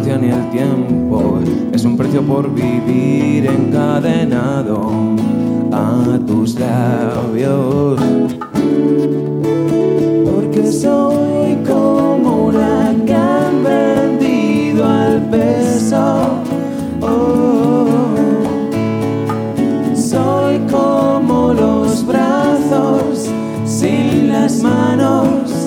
magia ni el tiempo, es un precio por vivir encadenado a tus labios. Porque soy como una que han vendido al peso. Soy como los brazos sin las manos.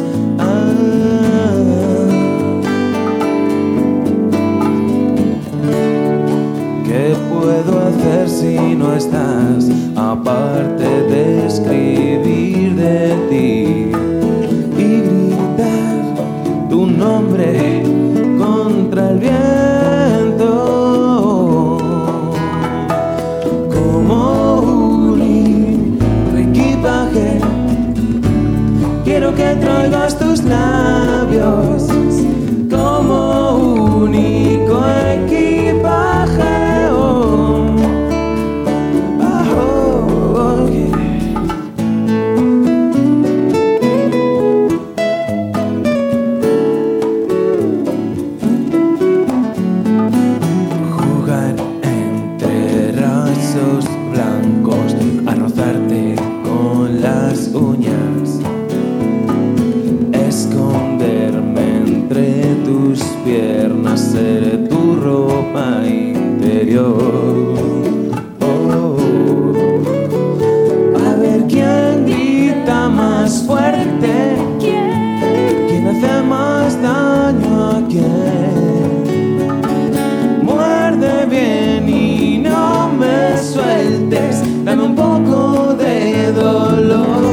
¿Qué puedo hacer si no estás? Aparte de escribir de ti y gritar tu nombre contra el viento. Como único equipaje, quiero que traigas tus labios. Como único equipaje. Blancos, a rozarte con las uñas, esconderme entre tus piernas, ser tu ropa interior. A ver quién grita más fuerte, quién hace más daño a quién. Muerde bien y no me sueltes, dame un poco de dolor.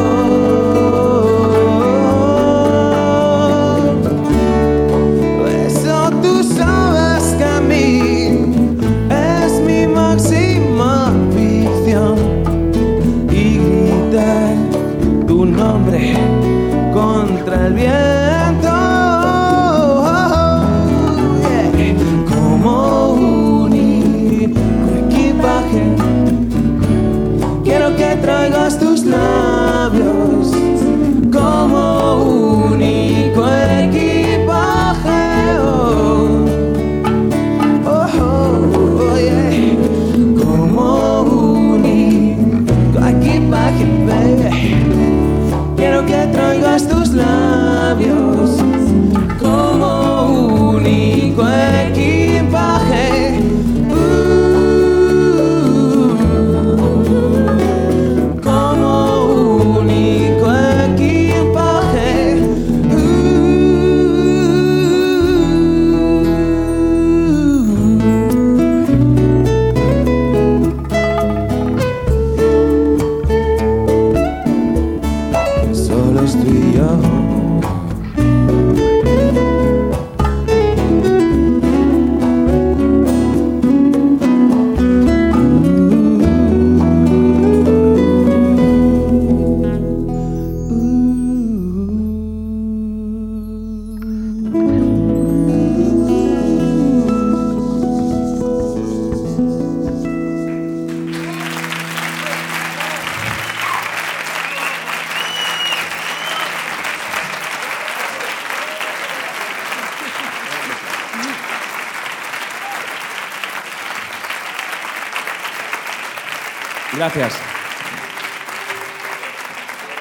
Eso tú sabes que a mí es mi máxima ficción. Y gritar tu nombre contra el viento. Como único equipaje, quiero que traigas tus labios. Como único equipaje. Como único equipaje, baby. Quiero que traigas tus labios. Como único equipaje. Solo estoy yo. Gracias.